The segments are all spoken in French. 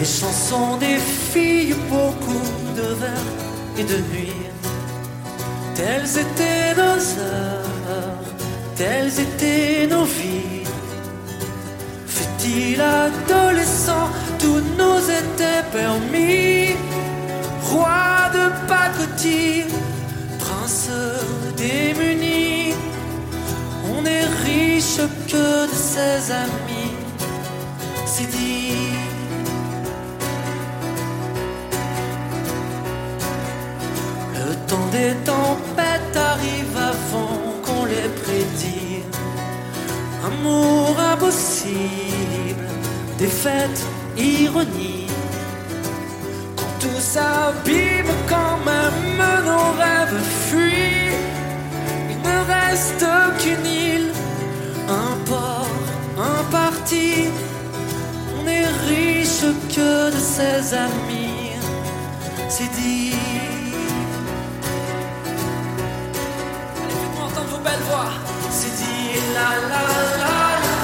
Les chansons des filles, beaucoup de vers et de nuits. Telles étaient nos heures, telles étaient nos vies. Fut-il adolescent, tout nous était permis. Roi de pacotille, prince démuni, on est riche que de ses amis, c'est dit. Le temps des tempêtes arrive avant qu'on les prédit. Amour impossible, défaite, ironie. Quand tout s'abîme, quand même nos rêves fuient, il ne reste qu'une île, un port, un parti. On est riche que de ses amis, c'est dit. Allez, faites-moi entendre vos belles voix. C'est dit la la la.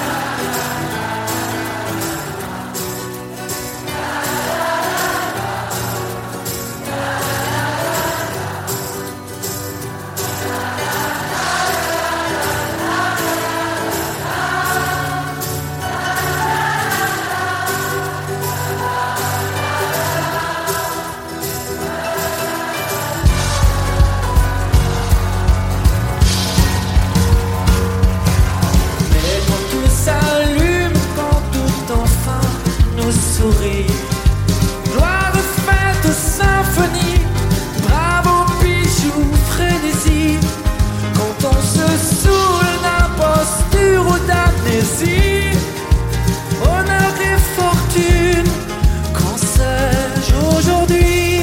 Gloire faite aux symphonies, bravo bijoux, frénésie. Quand on se saoule d'imposture ou d'amnésie, honneur et fortune, qu'en sais-je aujourd'hui?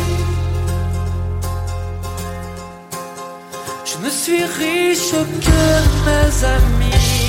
Je ne suis riche que de mes amis.